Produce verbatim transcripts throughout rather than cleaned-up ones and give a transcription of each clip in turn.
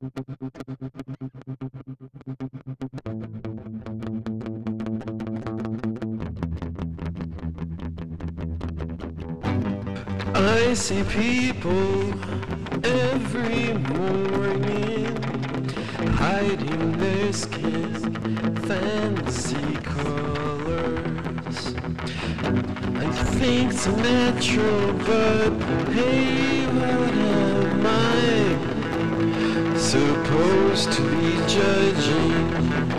I see people every morning hiding their skin, fantasy colors. I think it's natural, but hey, what am I supposed to be judging?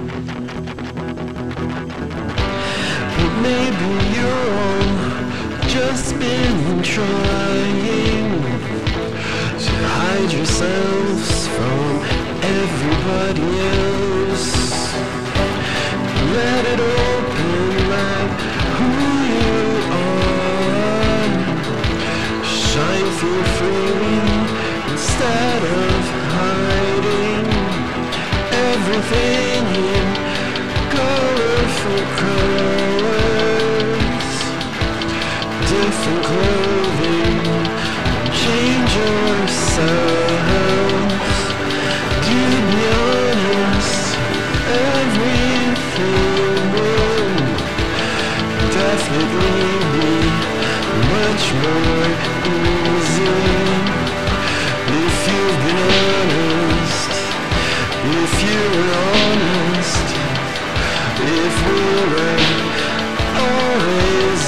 But maybe you're all just been trying to hide yourselves from everybody else. Let it open like who you are. Shine through freely instead of hiding everything in colorful colors. Different clothing, change yourselves. Do be honest, everything will definitely be much more easy if you've been honest, if you were honest, if we were always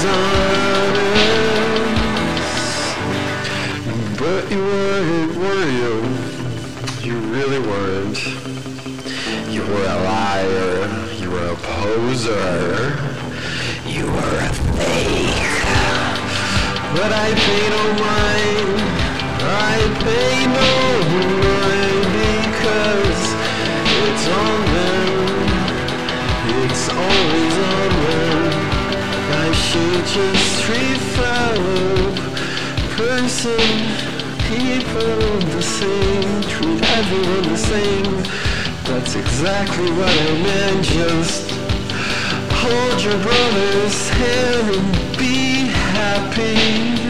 honest. But you weren't, were you? You really weren't. You were a liar. You were a poser. You were a fake. But I pay no mind. I pay no mind because it's on them. It's always on them. I should just treat fellow person, people the same, treat everyone the same. That's exactly what I meant. Just hold your brother's hand and be happy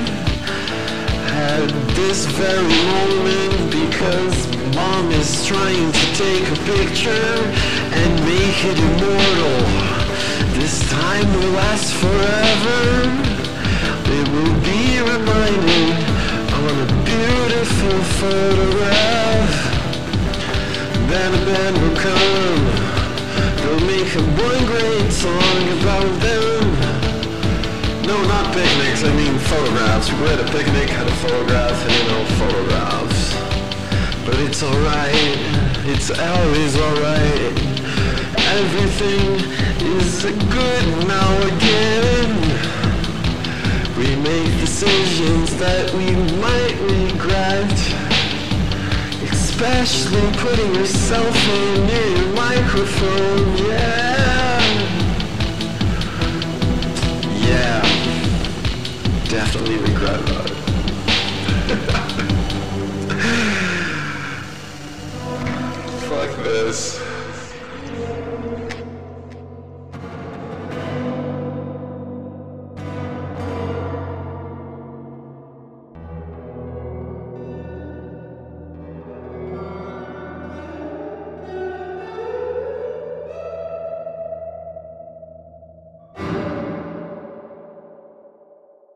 at this very moment, because mom is trying to take a picture and make it immortal. This time will last forever. It will be reminded on a beautiful photograph. Then a band will come. They'll make a one great song about them. No, not picnics, I mean photographs. We had a picnic, had a photograph, and you know, photographs. But it's alright, it's always alright. Everything is good now again. We make decisions that we might regret, especially putting yourself in near your microphone, yeah. Yeah, definitely regret about it. Fuck this.